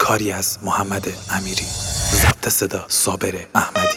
کاری از محمد امیری، ضبط صدا صابر احمدی.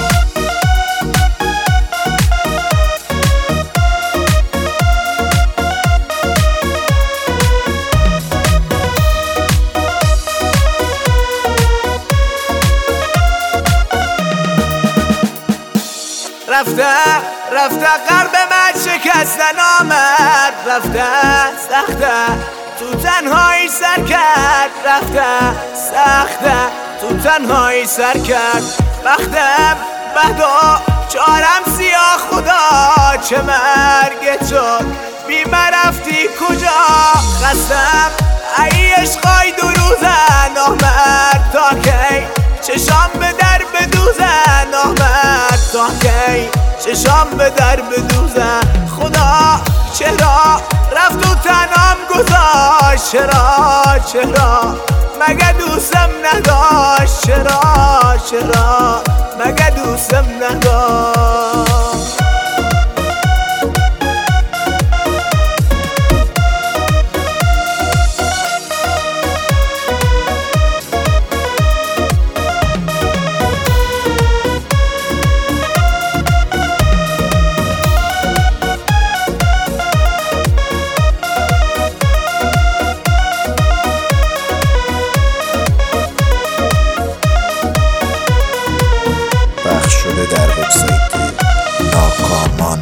رفته قلب من شکستن آمد، رفته سخته تو تنهایی سر کرد، رفته سخته تو تنهایی سر کرد. وقتم بدا چارم سیاه، خدا چه مرگت شد بی من رفتی کجا. خستم ای عشقای دو روزه، نامرد تا کی چشام به در بدوزه، نامرد تا کی چشام به در بدوزه. خدا چرا رفت و تنام گذاشت، چرا مگه دوستم نداشت، چرا مگه دوستم نداشت. شده در وبسایت ناکامان.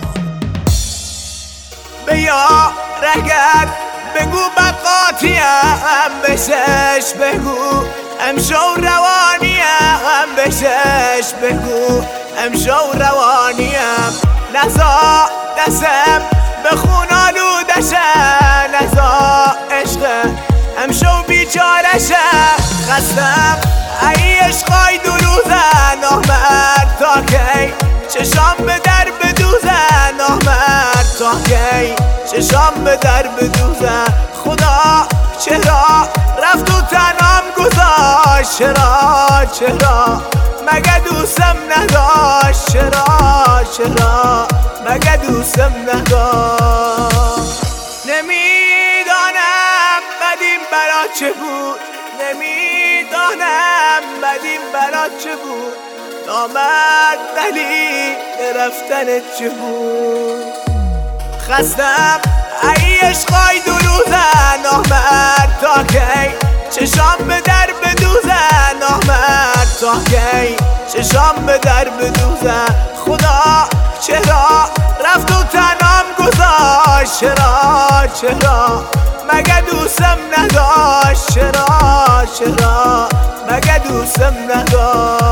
به یا رگت بگو بقاتیم، بشش بگو امشو روانیم، بشش بگو امشو روانیم. نزا دستم به خون آلودشه، نزا عشق امشو بیچارشه. خستم ای عشقای دو روزه، نامرد تا کی چشام به در بدوزه، نامرد تا کی چشام به در بدوزه. خدا چرا رفت و تنام گذاشت، چرا مگه دوستم نداشت، چرا مگه دوستم نداشت. نمیدانم بدیم برا چه بود، نمیدانم بدیم برا چه بود، نامرد دلیل رفتن چه بود. خستم ای عشقای دو روزه، نامرد تا کی چشام به در بدوزه، نامرد تا کی چشام به در بدوزه. خدا چرا رفت و تنام گذاشت، چرا مگه دوستم نداشت، چرا مگه دوستم نداشت.